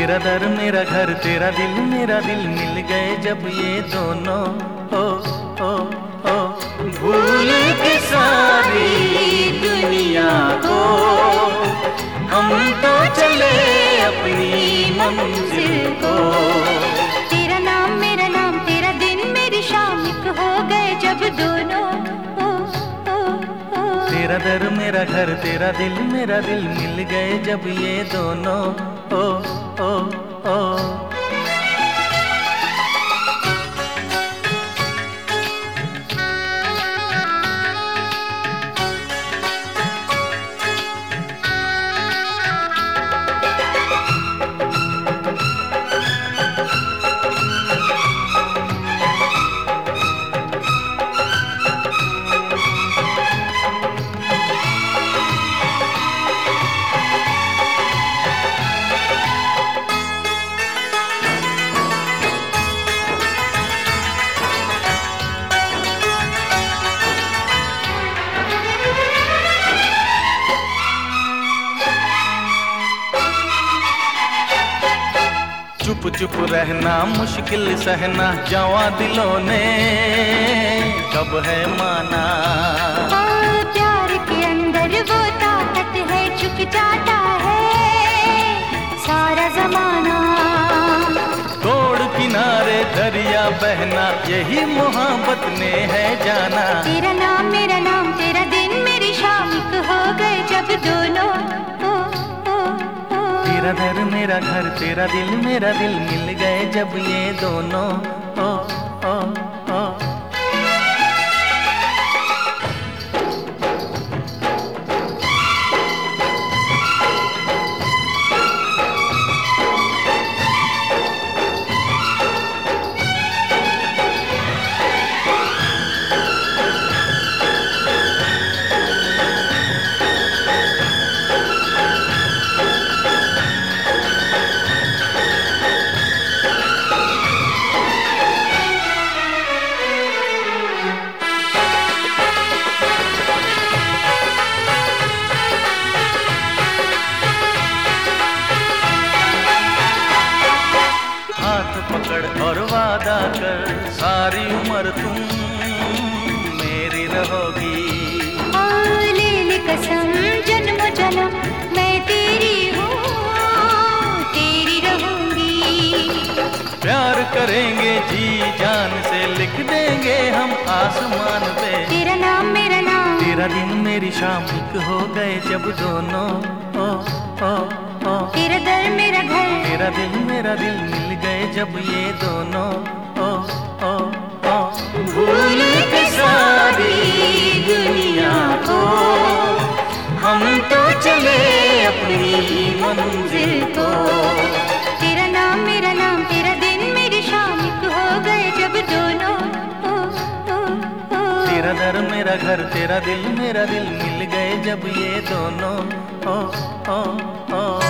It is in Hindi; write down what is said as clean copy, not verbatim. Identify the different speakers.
Speaker 1: तेरा दर मेरा घर, तेरा दिल मेरा दिल मिल गए जब ये दोनों। ओ ओ ओ भूल के सारी दुनिया को हम तो चले अपनी मंजिल को।
Speaker 2: तेरा नाम मेरा नाम, तेरा दिन मेरी शाम, एक हो गए जब दोनों।
Speaker 1: तेरा दर मेरा घर, तेरा दिल मेरा दिल मिल गए जब ये दोनों। ओ ओ ओ चुप चुप रहना मुश्किल सहना, जवा दिलों ने कब है माना।
Speaker 2: प्यार के अंदर वो ताकत है, झुक जाता है सारा जमाना।
Speaker 1: तोड़ किनारे दरिया बहना, यही मोहब्बत ने है जाना।
Speaker 2: तेरा नाम मेरा नाम, तेरा दिन मेरी शाम, एक हो गए जब दोनों।
Speaker 1: तेरा दर मेरा घर, तेरा दिल मेरा दिल मिल गए जब ये दोनों। ओ ओ ओ पकड़ और वादा कर, सारी उम्र तुम मेरी रहोगी।
Speaker 2: ले ले कसम जन्म जन्म, मैं तेरी हूँ तेरी रहूंगी।
Speaker 1: प्यार करेंगे जी जान से, लिख देंगे हम आसमान पे।
Speaker 2: तेरा नाम मेरा नाम,
Speaker 1: तेरा दिन मेरी शाम, एक हो गए जब दोनों। ओ ओ ओ
Speaker 2: तेरा दर मेरा घर,
Speaker 1: तेरा दिल मेरा दिल मिल गए जब ये दोनों। ओ ओ ओ भूल के सारी दुनिया को हम तो चले अपनी मंजिल को।
Speaker 2: तेरा नाम मेरा नाम, तेरा दिन मेरी शाम, एक हो गए जब दोनों।
Speaker 1: तेरा दर मेरा घर, तेरा दिल मेरा दिल मिल गए जब ये दोनों। ओ ओ ओ